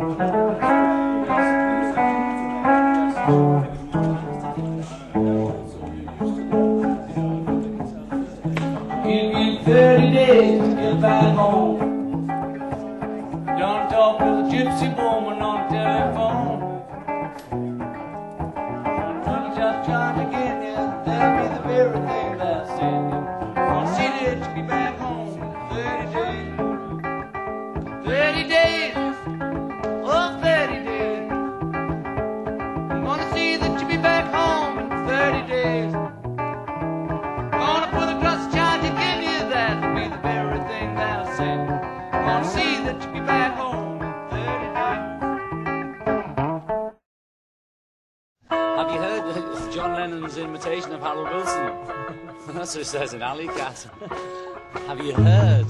Give you 30 days to get back home. Don't talk to the gypsy woman on the telephone. I'm just trying to get you. That'll be the very thing that I said. Gonna see that you be back home in 30 days. 30 days. Oh, 30 days. I'm gonna see that you be back home in 30 days. Gonna put a glass of china to give you that. It'll be the very thing that I said. Gonna see that you be back home in 30 days. Have you heard John Lennon's imitation of Harold Wilson? That's what it says in Alley Cat. Have you heard?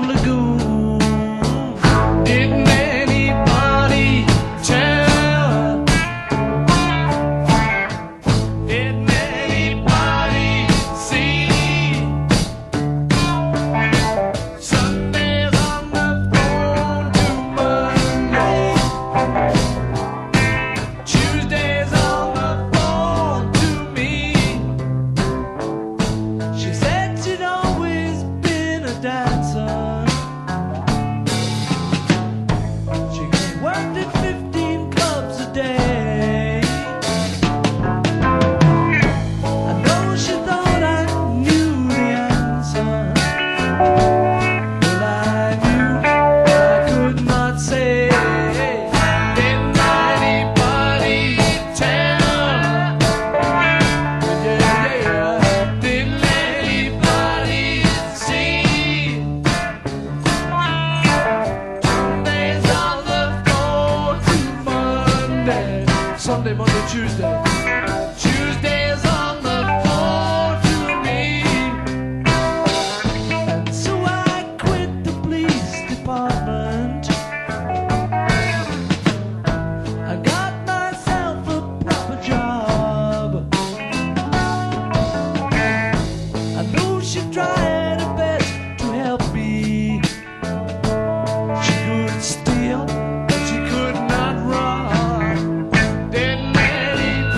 lagoon. Didn't anybody tell her? Didn't anybody see? Sundays on the phone to Monday, Tuesdays on the phone to me. She said she'd always been a dancer. She worked at 15 clubs a day. I know she thought I knew the answer. Well, I knew, but I could not say. Didn't anybody tell her? Yeah, yeah. Didn't anybody see? Sundays on the phone to Monday, Sunday, Monday, Tuesday. Tuesdays on the phone to me. And so I quit the police department. I got myself a proper job. I know she tried her best to help me. She could steal, but she could not rob. Didn't anybody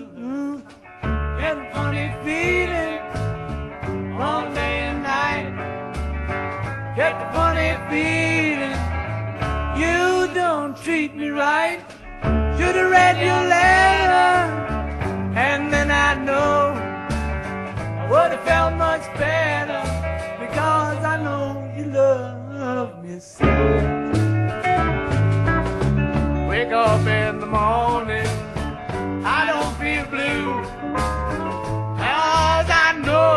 Get a funny feeling all day and night. Get the funny feeling you don't treat me right. Should've read your letter, and then I know I would've felt much better, because I know you love me so. Wake up in the morning, I don't feel blue, 'cause I know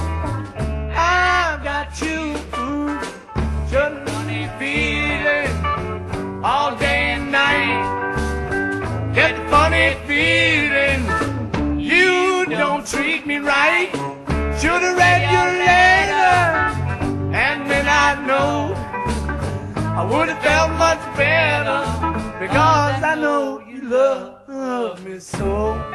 I've got you. Just a funny feeling all day and night. Get the funny feeling you don't treat me right. Should've read your letter, and then I know I would've felt much better, because I know you love me so.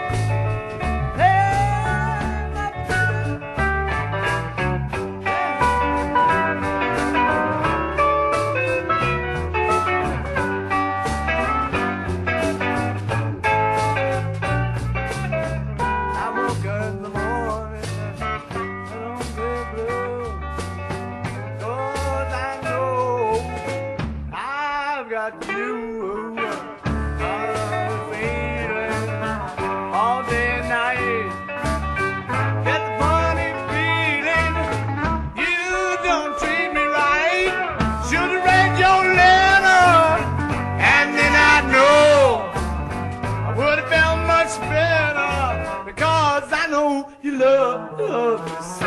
You love me so.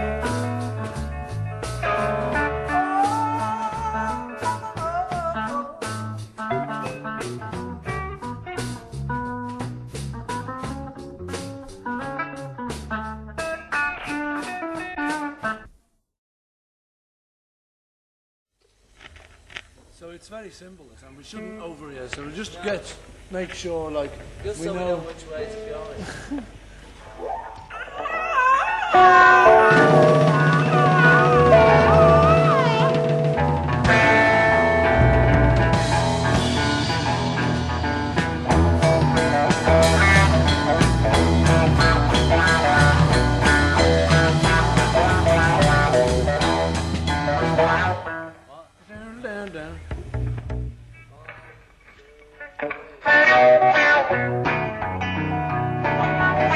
So it's very simple, and we shouldn't overreact. So we just make sure, like, Just we so know. we know which way to be honest. Down.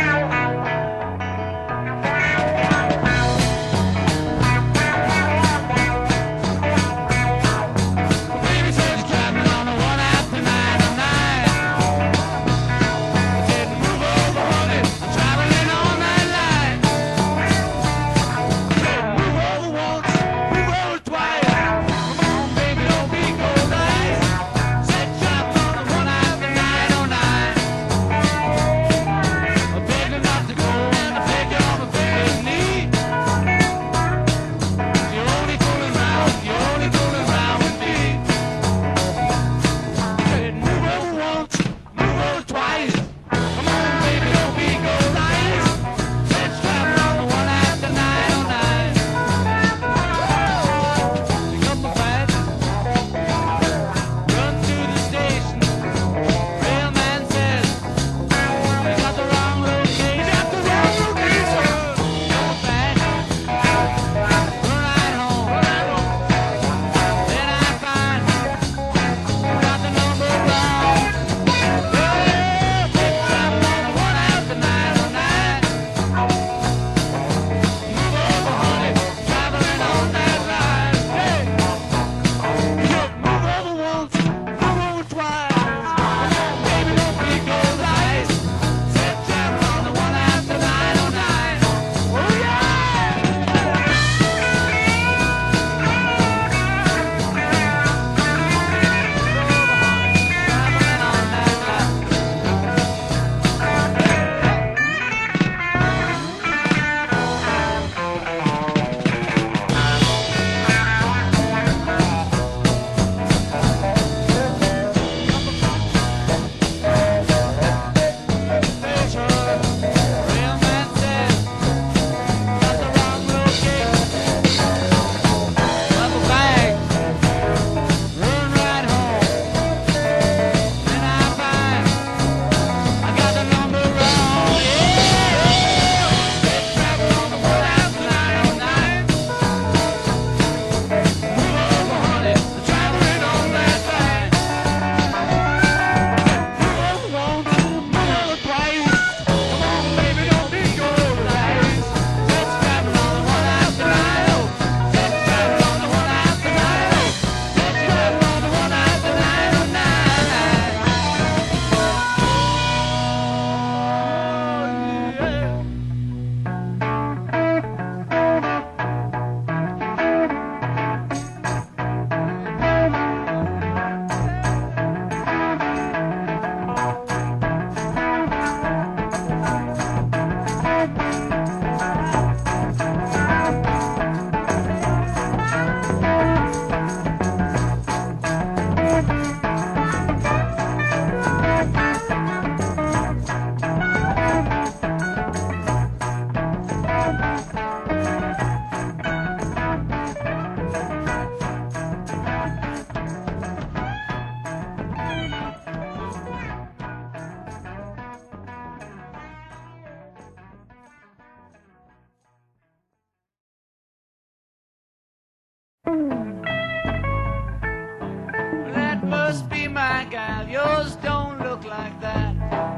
yours don't look like that.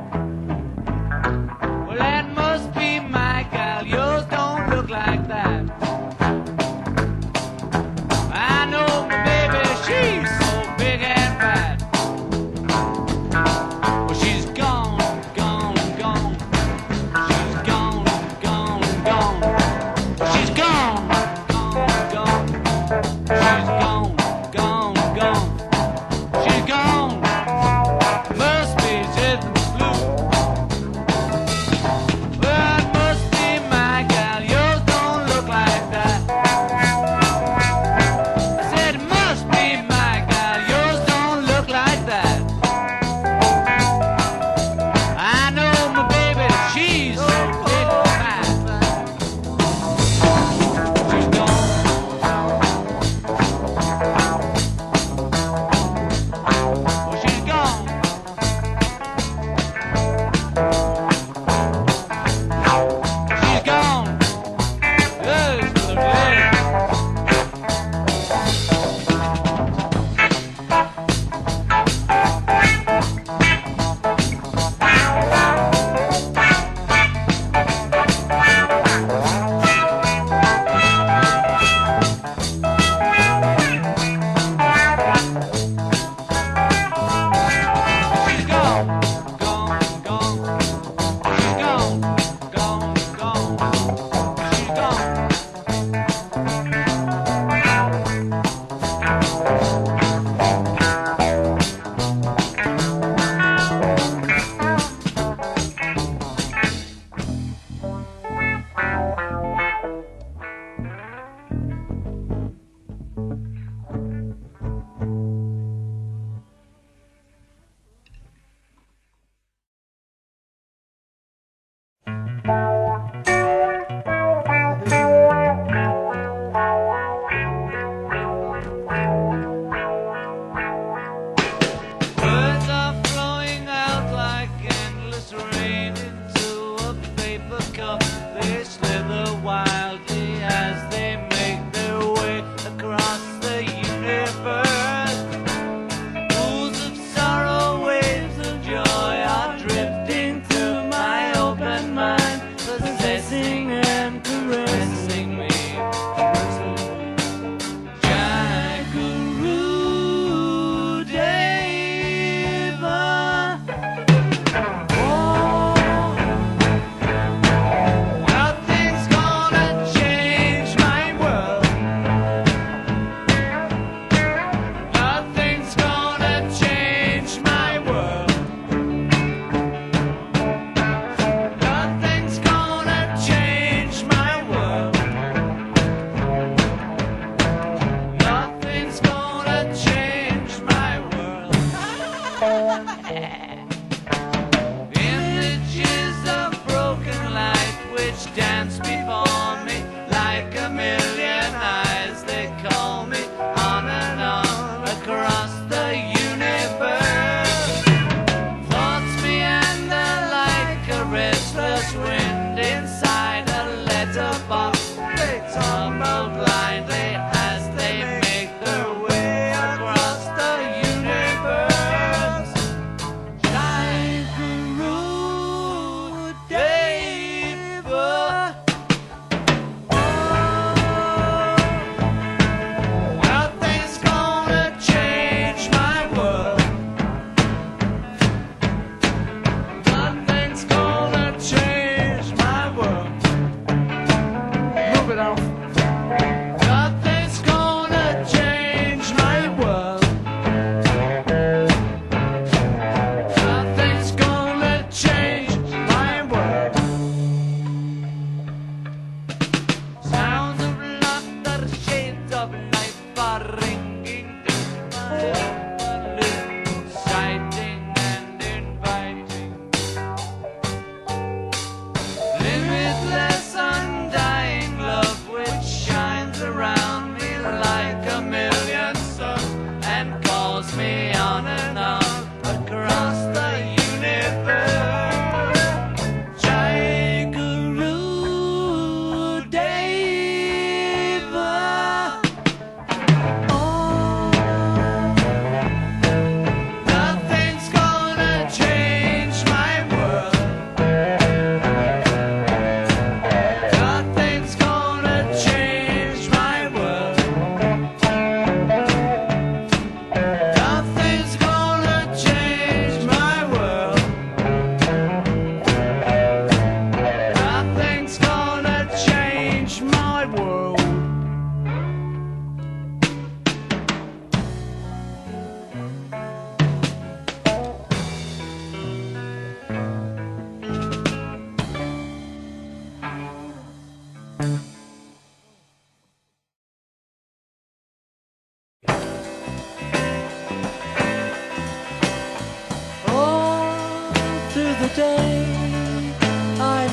Well, that must be my gal, yours don't look like that. I know my baby, she's so big and fat. Well, she's gone, gone, gone. She's gone, gone, gone. She's gone, gone, gone. She's gone, gone, gone. She's gone. Must be just the blue. Well, it must be my gal. Yours don't look like that. I said it must be my gal. Yours don't look like that. I know my baby. She's so big and fat. She's gone. Well, she's gone. She's gone. Yes, for the day. She's gone, gone, gone. She's gone, gone, gone. She's gone. Words are flowing out like endless rain into a paper cup. They slither wildly as they make their way across the universe. Pools of sorrow, waves of joy are drifting through my open mind, possessing and caressing me. Jackaroo Deva. Nothing's gonna change my world. Nothing's gonna change my world. Nothing's gonna change my world. Nothing's gonna change my world. Images of broken light which dance before me like a million eyes. They call me on and on across the universe. Thoughts meander like a restless wind inside a letterbox. They tumble blindly as they make their way across the universe. Jackaroo Deva. Nothing's gonna change my world. Nothing's gonna change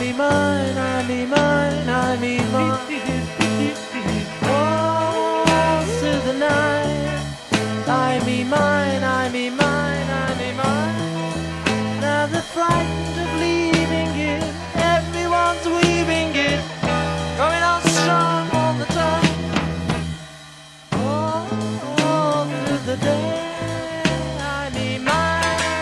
me mine, I me mine, I me mine. All through the night, I me mine, I me mine, I me mine. Now they're frightened of leaving it, everyone's weaving it, going on strong all the time. All through the day, I me mine.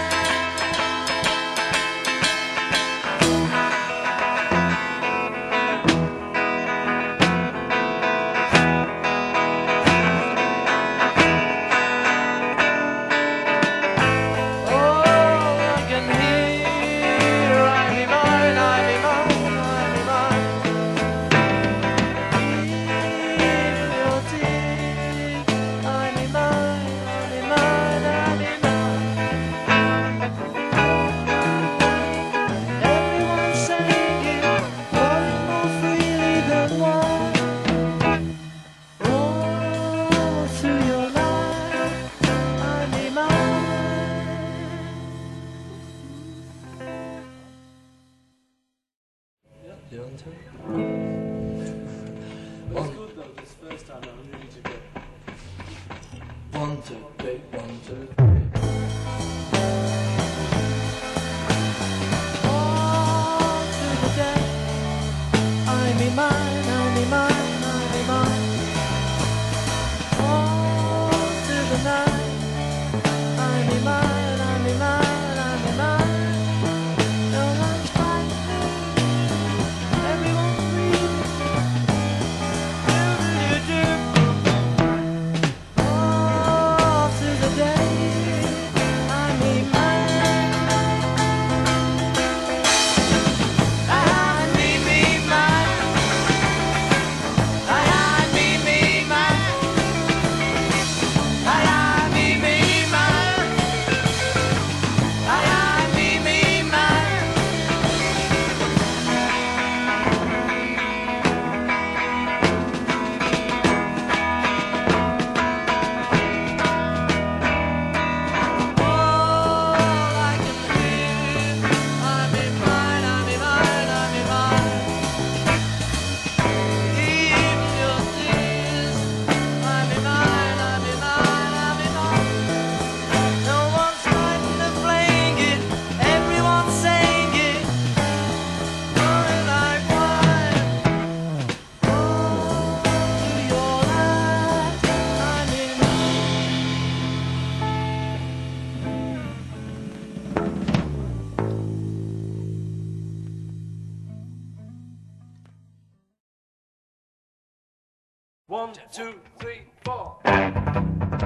You want to? It's good though, this first time I really did it. 1, 2, 3, 1, 2, 3. All through the day, I me mine, I me mine, I me mine. All through the night, I me mine, I me mine, I me mine. No one's fighting, everyone's breathing. You do. All through the day, I me mine. I me mine. I me mine. I me mine. I me mine. All I can hear, I me mine, I me mine, I me mine. Even your tears, I me mine, I me mine, I me mine. No one's fighting or playing it, everyone's saying it. Going like wine. All through your life, I me mine. One, two, three, 4.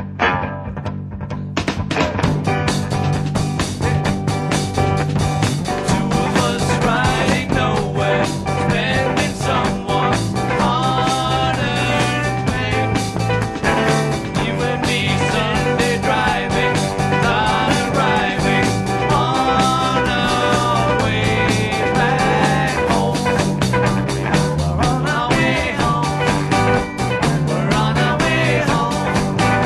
Two of us riding nowhere, spending someone's hard-earned pay. You and me Sunday driving, not arriving on our way back home. We're on our way home. We're on our way home.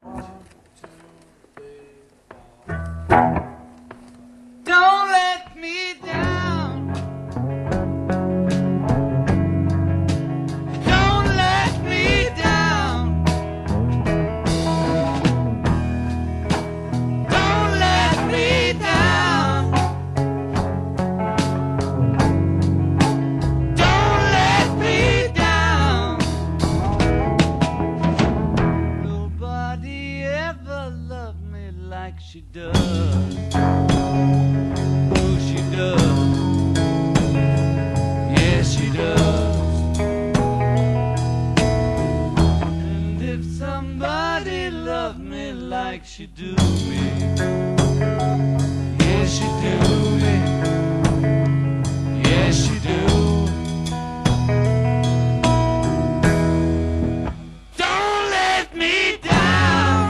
Don't let me down. Don't let me down. Don't let me down. Don't let me down. Nobody ever loved me like she does. Oh, she does. Yes, she does. And if somebody loved me like she do me, yes, she do me. Yes, she do. Don't let me down.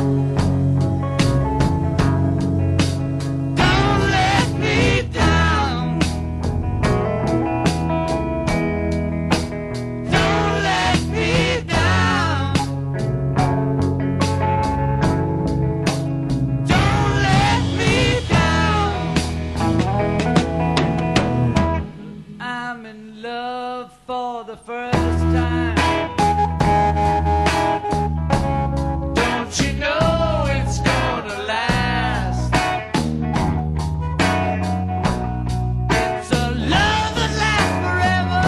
Don't let me down. Don't let me down. Don't let me down. I'm in love for the first time. Don't you know it's gonna last? It's a love that lasts forever.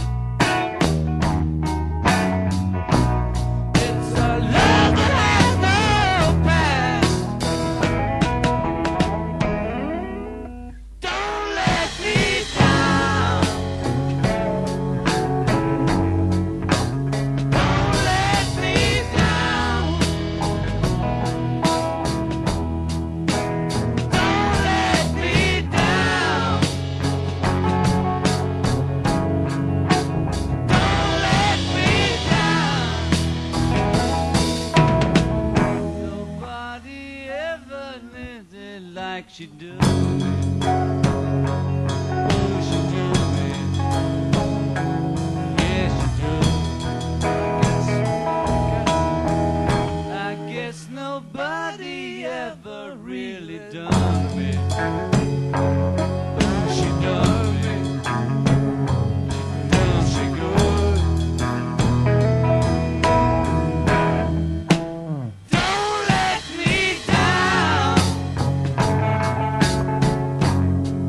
It's a love that has no past. Don't let me down. Don't let me down. Don't let me down. Don't let me down. Nobody ever lived it like she do me. Oh, she do me. Yes, she do. I guess nobody ever really done me. Oh, she done me. Oh, she good. Don't let me down.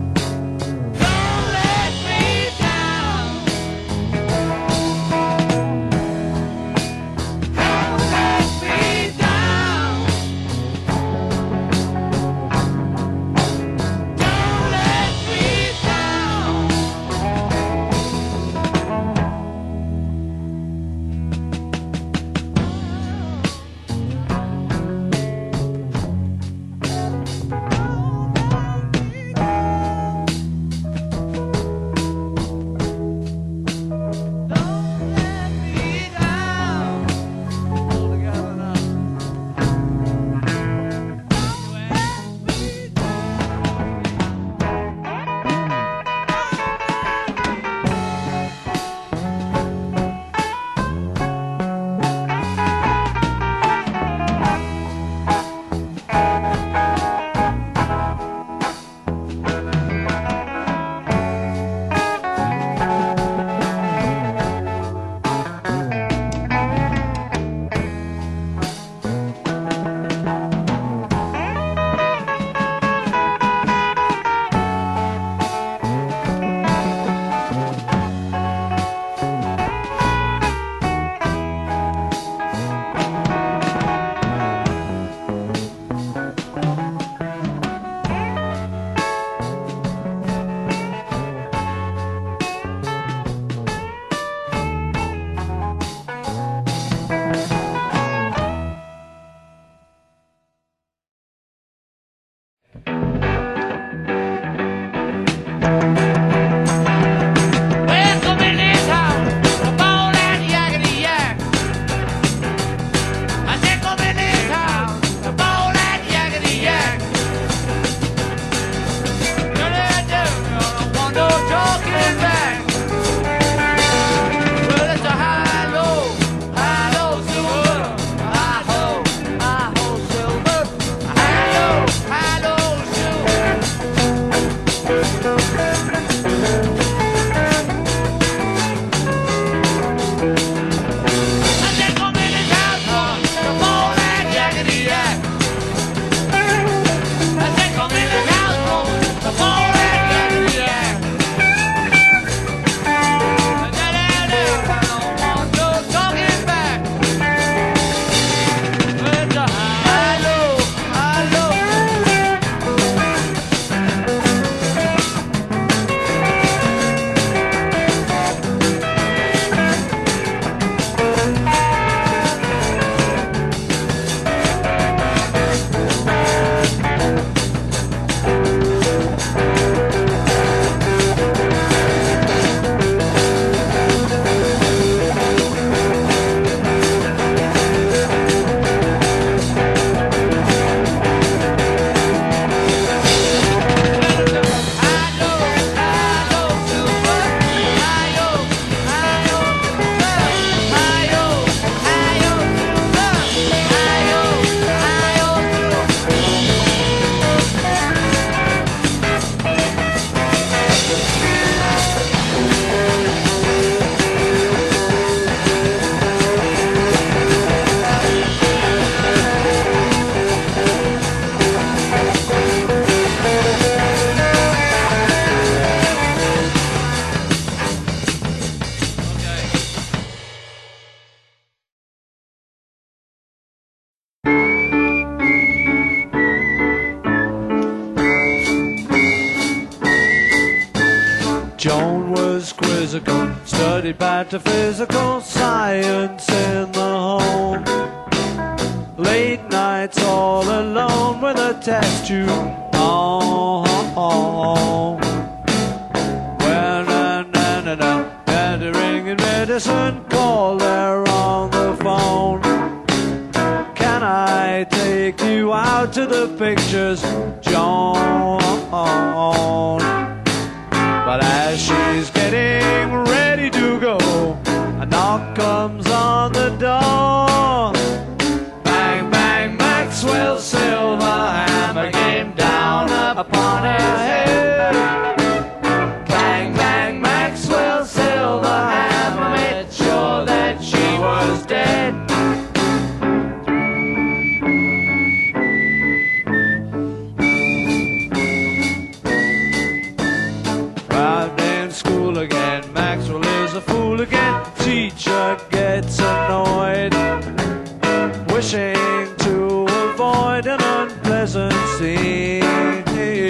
Straight back to physical science in the home. Late nights all alone with a test tube on. When ringing medicine call, they're on the phone. Can I take you out to the pictures, Joan? But as she's getting ready to go, a knock comes on the door. Bang, bang, Maxwell Silverhammer came down upon her head. Bang, bang, Maxwell Silverhammer made sure that she was dead. Again, Maxwell is a fool again. Teacher gets annoyed, wishing to avoid an unpleasant scene.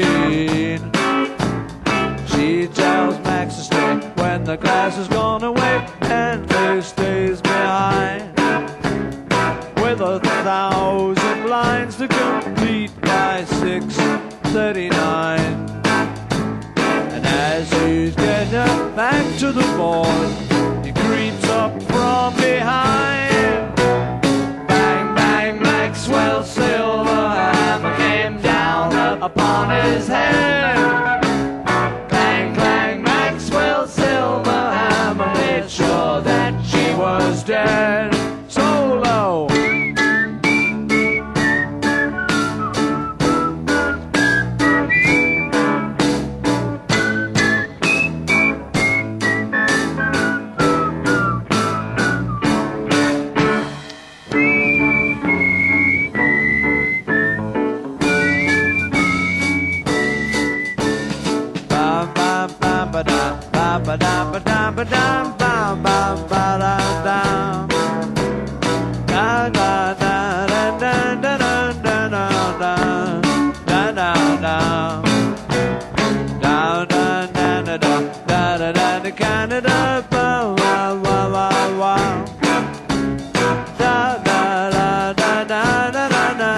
She tells Max to stay when the class has gone away, and he stays behind with 1,000 lines to complete by 6:39. As he's getting back to the board, he creeps up from behind. Bang, bang, Maxwell Silverhammer came down upon his head. Bang, bang, Maxwell Silverhammer made sure that she was dead. Solo. Canada, wow, wow, wow, wow. Da da da da da da da da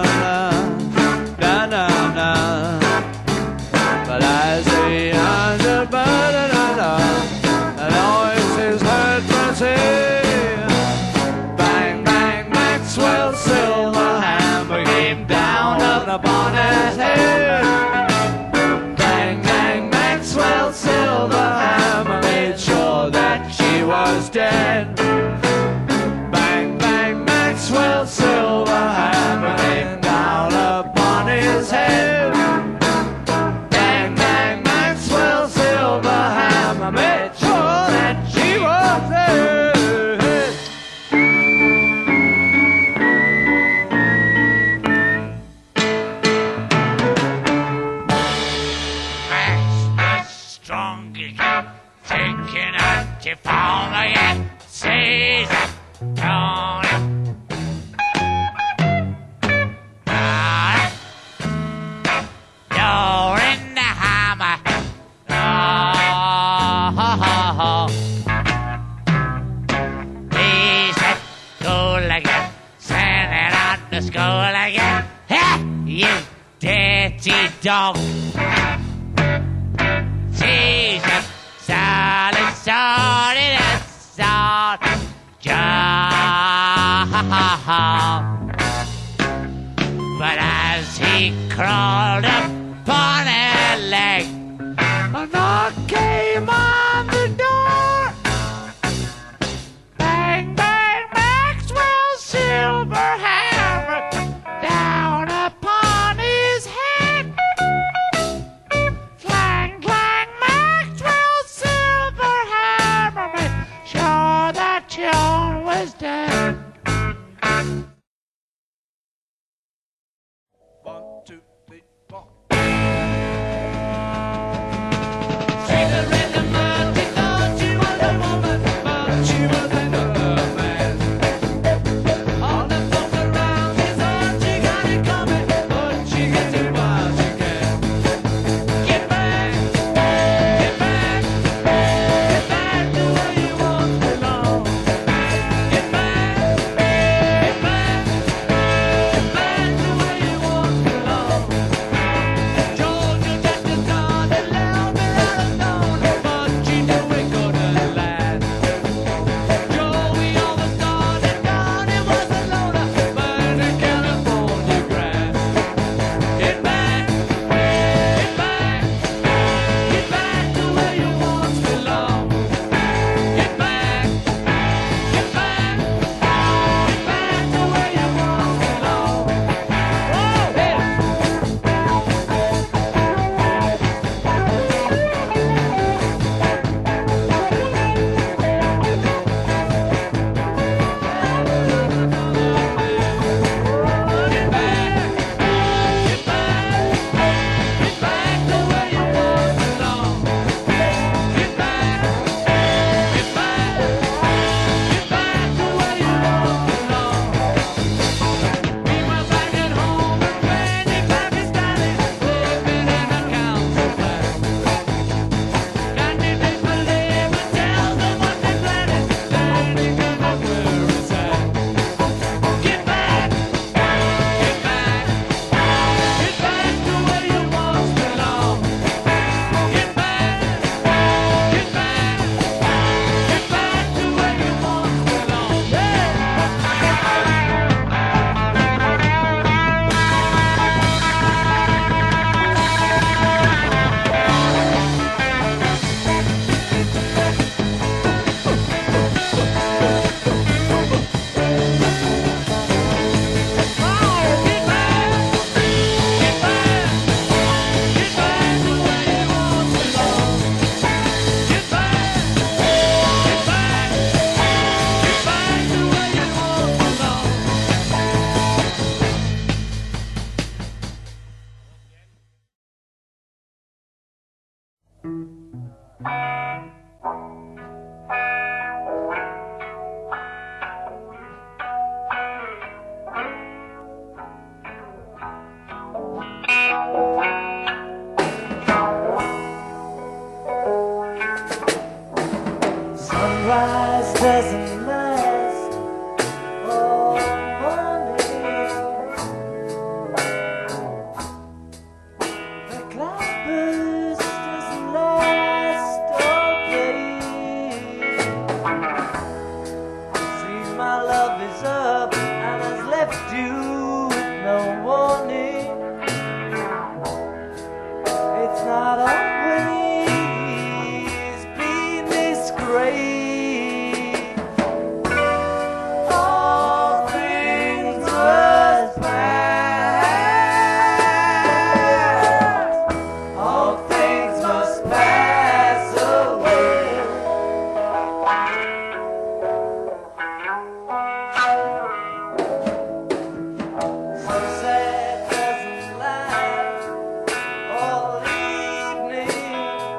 da da da. But as he under da da da, the noise is heard from here. Bang bang, Maxwell Silverhammer came down upon his head. Bang bang, Maxwell Silverhammer made sure that she was dead. Bang, bang, Maxwell Silverhammer came down upon his head. Bang, bang, Maxwell Silverhammer made sure that she was dead. Taking out your phone again, says Tony. You're in the hammer. Oh, he's at school again, sending out to school again. Ha! You dirty dog. Jesus. Solid, solid, solid, but as he crawled up on her leg, a knock came on the door. Bang, bang, Maxwell Silverhammer down upon his head. Clang, clang, Maxwell Silverhammer made sure that John was dead. 1, 2, 3, 4. See the rhythm of Sunrise doesn't last all morning. The cloudburst doesn't last all day. See, my love is up and has left you with no warning. It's not always been this great. All things must pass. All things must pass away. Sunset doesn't last all evening.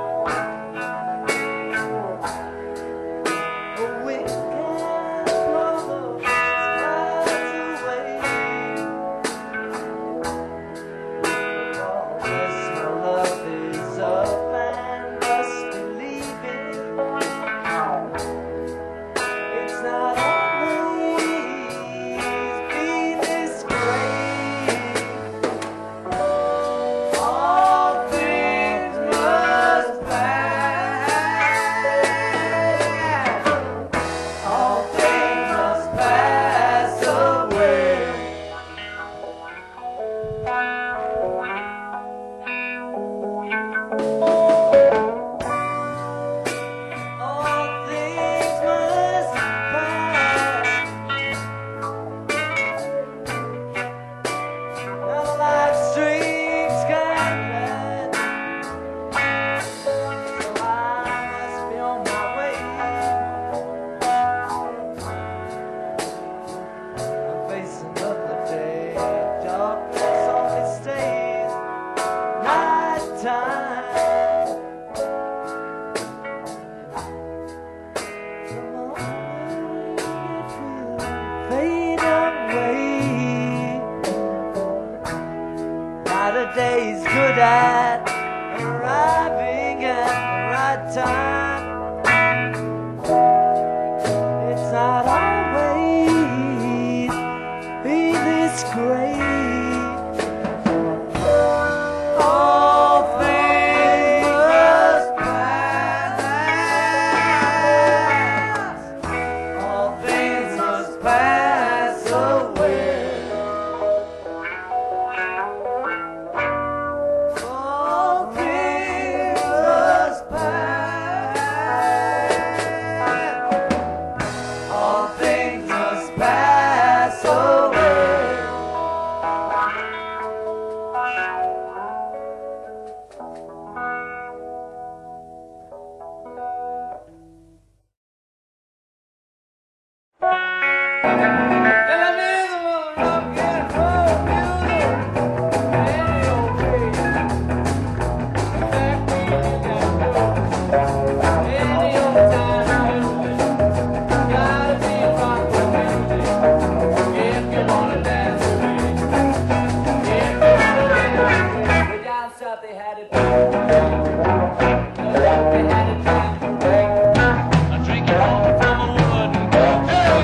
A wind can blow those clouds away. Oh, yes, my love is up and must be leaving. It's not always been this great. All things must pass. All things must pass away. All things must pass. Now life's streams can bend, so I must be on my way. I'm facing another day. Darkness only stays nighttime. The morning it will fade away. Not a day's good at arriving at the right time. It's not always been this great. All things must pass. All things must pass away. All things must pass. All things must pass away. They had it. They had it. I'm drinking all from a wooden cup.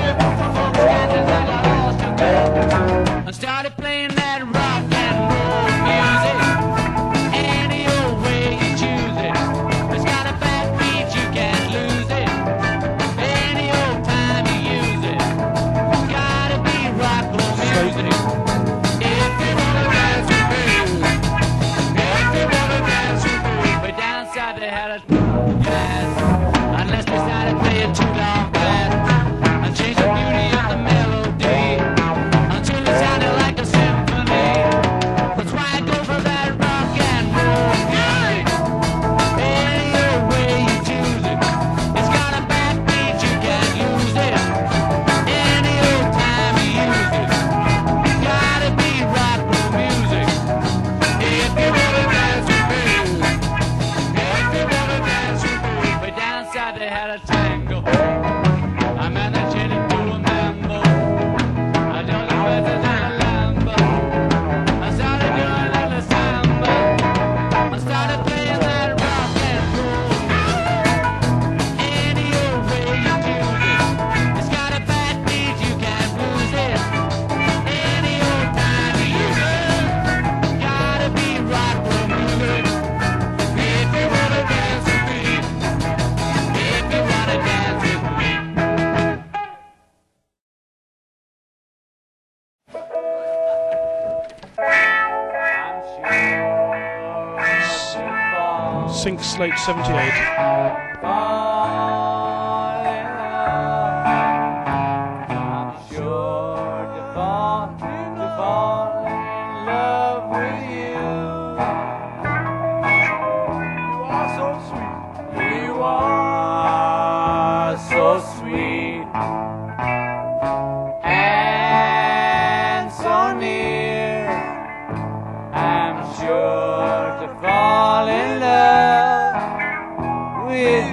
I started playing that rock and roll music. Any old way you choose it. It's got a bad beat, you can't lose it. Any old time you use it. Gotta be rock and roll music. If you wanna dance with me. If you wanna dance with me. But down south they had a jazz. Unless they started playing too long fast. And change the beauty of the melody until it sounded like a symphony. Sink Slate 78. I'm sure to fall in love with you. You are so sweet. You are so sweet and so near. I'm sure to fall in love with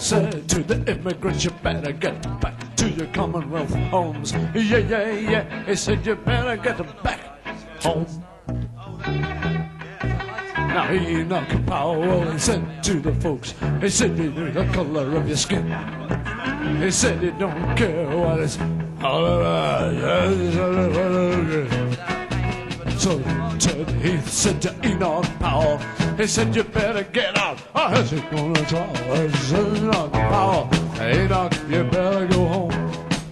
said to the immigrants, you better get back to your Commonwealth homes. Yeah, yeah, yeah. He said, you better get back home. Now Enoch Powell, he said to the folks, he said, you know the color of your skin. He said, he don't care what it's... So Ted Heath said to Enoch Powell, he said, you better get out. I said, gonna try. I said, Enoch Powell, Enoch, you better go home.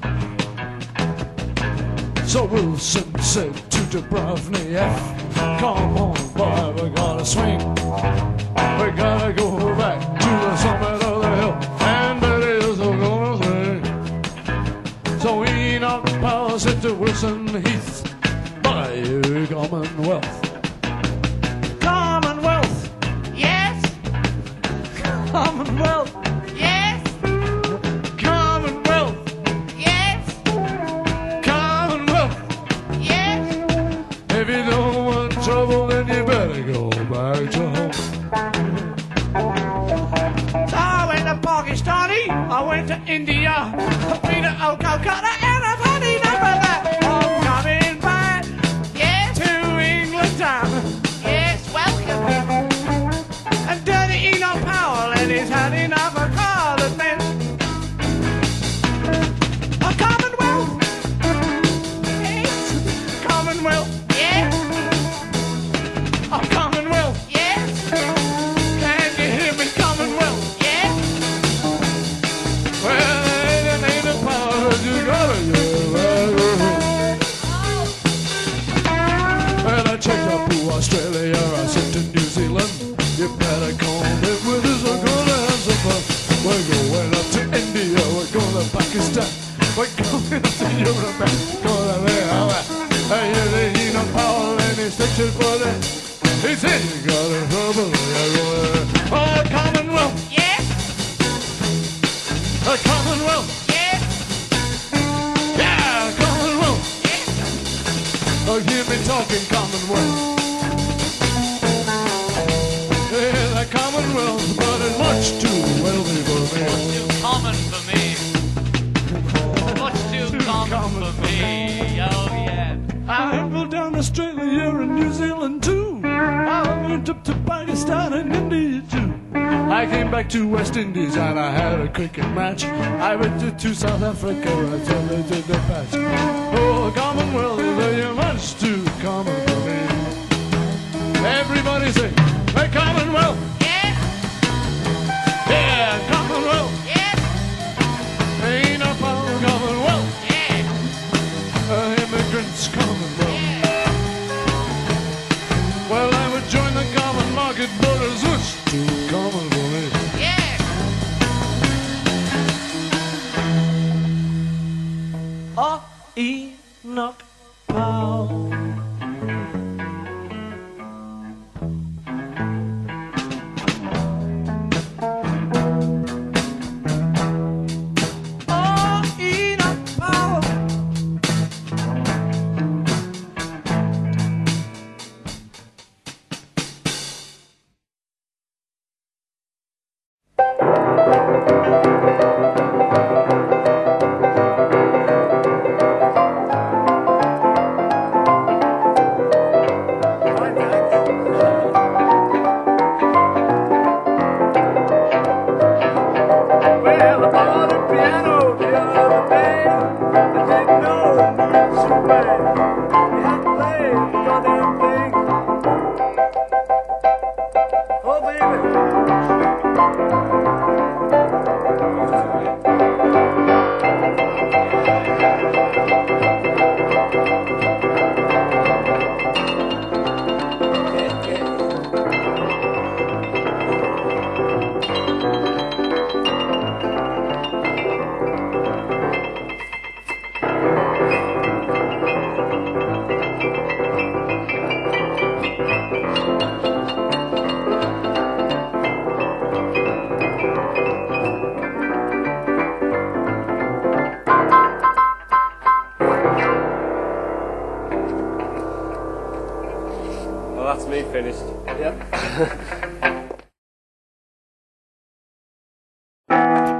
So Wilson said to Dubrovnik, come on, boy, we gotta swing. We gotta go back to the summit of the hill, and it is gonna swing. So Enoch Powell said to Wilson Heath, buy your Commonwealth. Commonwealth! Yes, Commonwealth! yes, Commonwealth! yes, Commonwealth! yes. If you don't want trouble, then you better go back to home. So I went to Pakistani, I went to India, I've been to Calcutta, and I've had enough of that. I'm coming back, yes, to England town. Yes, welcome. And Dirty Enoch Powell, and he's had enough of coloured men. A Commonwealth! Yes, Commonwealth! yes, A Commonwealth! yes, Can you hear me, Commonwealth? yes. Well, ain't a power that you gotta Well, I checked up to Australia, I said to New Zealand, you better come in with us, we're gonna have some fun. We're going up to India, we're going to Pakistan, we're going up to Europe, gonna be alright. Hey, you know Powell and his section for that. He said you got a trouble, you're going to... Oh, Commonwealth! Yes, A Commonwealth! yes, Yeah, Commonwealth! yes. Oh, hear me talking Commonwealth. Yeah, the Commonwealth, but it's much too wealthy for me. Too common for me. Much too common for me. Oh, yeah. I traveled down Australia and New Zealand too. I went up to Pakistan and India too. I came back to West Indies and I had a cricket match. I went to South Africa and so they did the patch. Oh, Commonwealth, you're much too common for me. Everybody say, hey, Commonwealth! Yes, Yeah, Commonwealth! yes, Ain't no problem, Commonwealth! yes, Immigrants, Commonwealth! yes. Well, I would join the common market, but it's much too common for me. Yes. Oh, Enoch Powell. Oh, Enoch Powell. Well, I bought a piano the other day. I didn't know it moved so bad. You had to play the goddamn thing. Oh, baby. Well, that's me finished. Yep.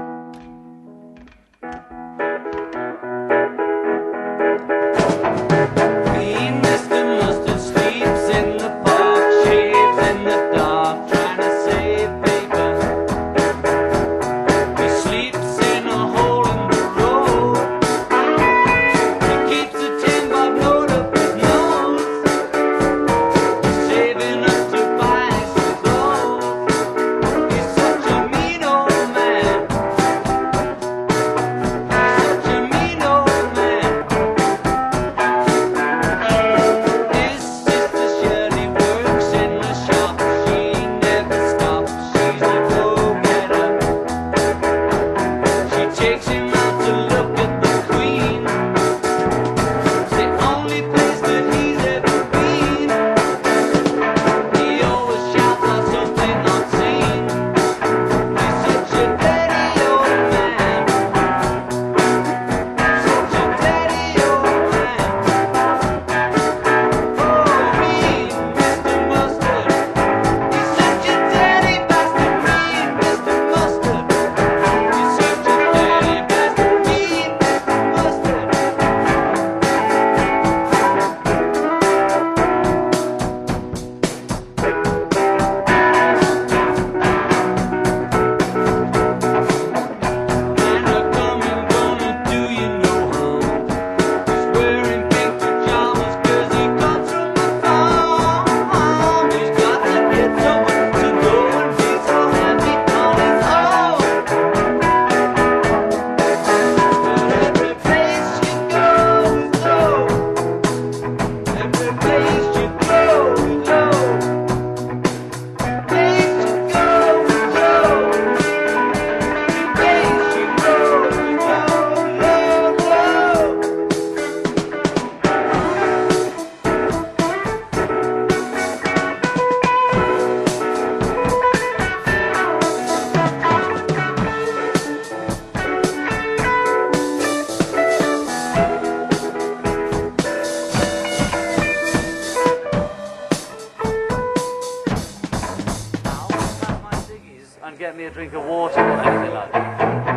get me a drink of water or anything like that?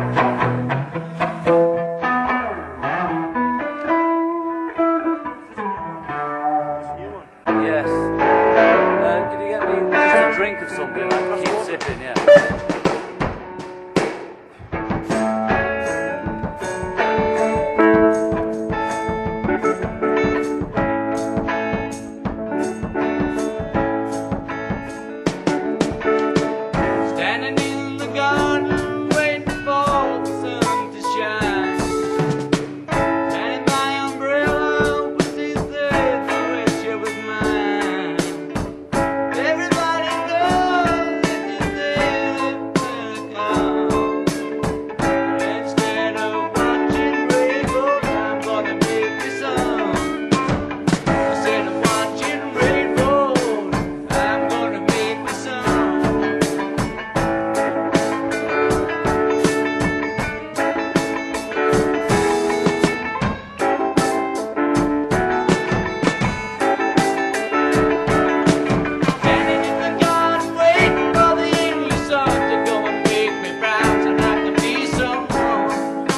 Yes. Can you get me just a drink of something? I keep sipping, yeah. Standing in the garden, waiting for the sun to shine. Standing by umbrella, with his third, the wish it was mine. Everybody knows this is it, will come. Instead of watching rainbows, I'm gonna make me some. Instead of watching rainbows, I'm gonna make me some. Standing in the garden, waiting for the English sun to go and make me proud, so I can be someone.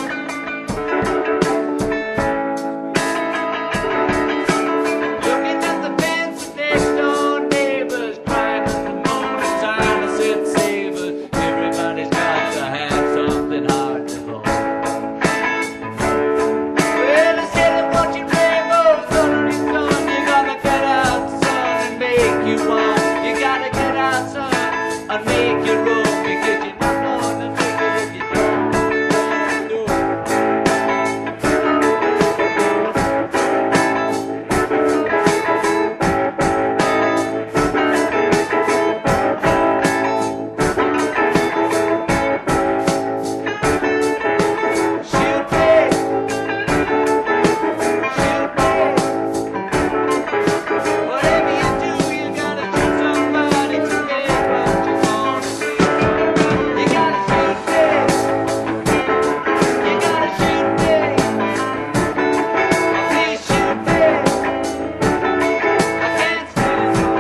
Looking at the fence of next door neighbors, crying in the morning time, I said, savers, everybody's got to have something hard to hold. Well, instead of watching rainbows under the sun, you gotta get out, son, and make you one. You gotta get out, son, and make your own, because you're not gonna make it if you don't. Shoot me, shoot me. Whatever you do, you gotta shoot somebody to get what you want to see. You gotta shoot me. You gotta shoot me. Please shoot me. I can't stand it.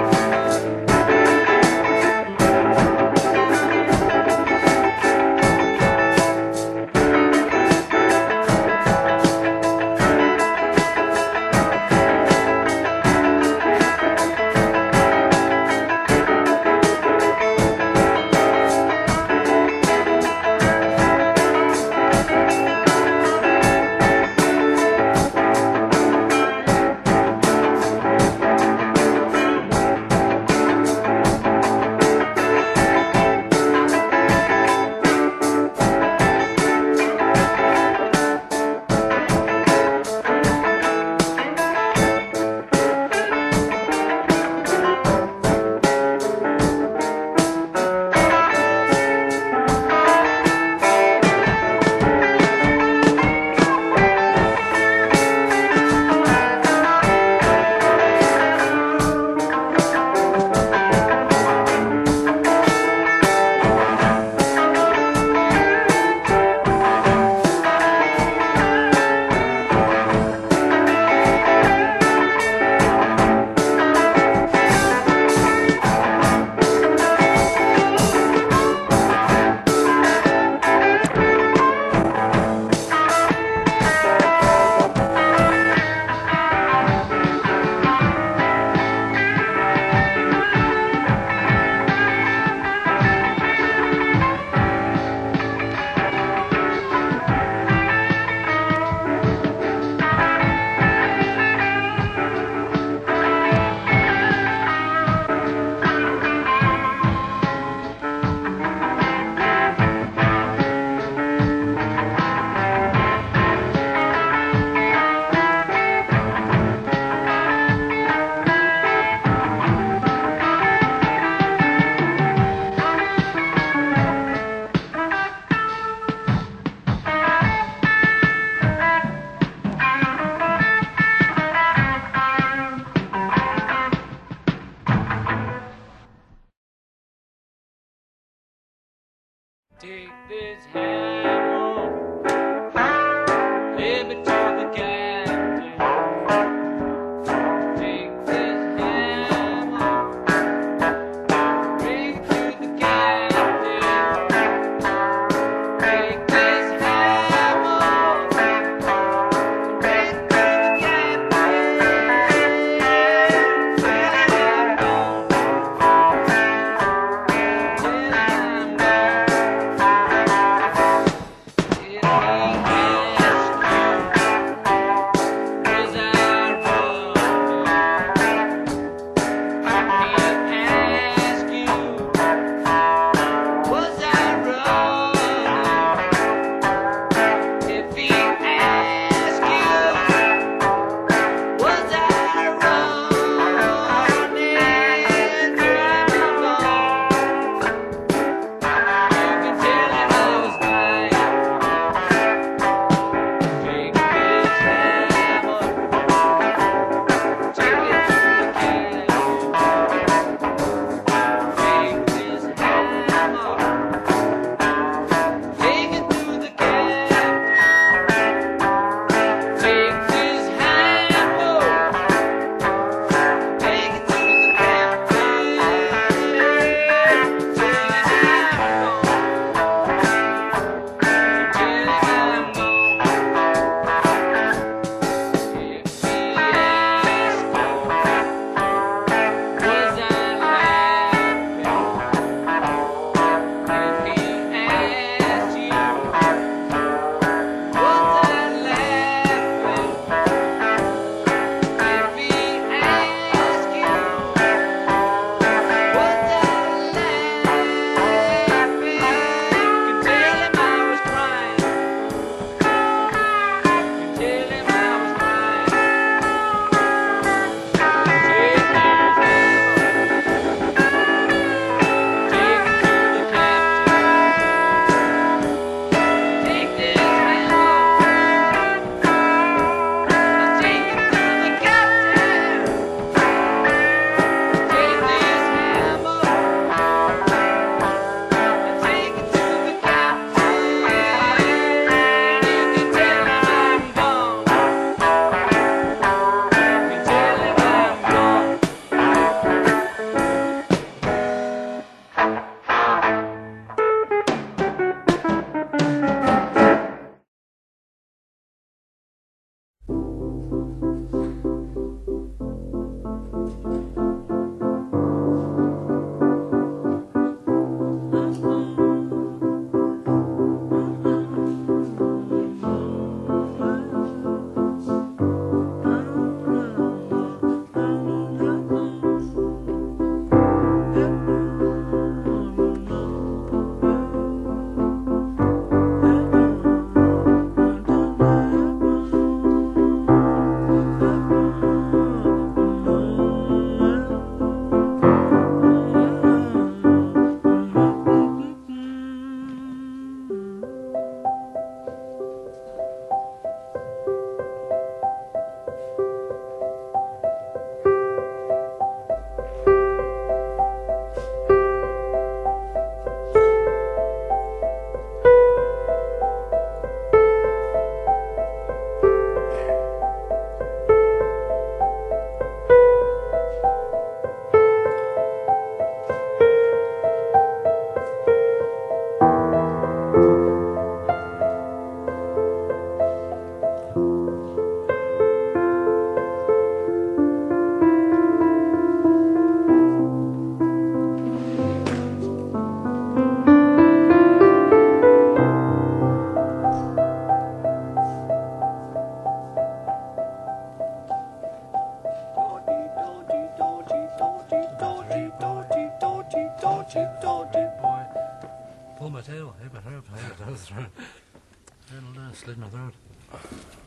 Take this hammer, give it to the captain. Take this hammer, bring it to the captain. slit my throat.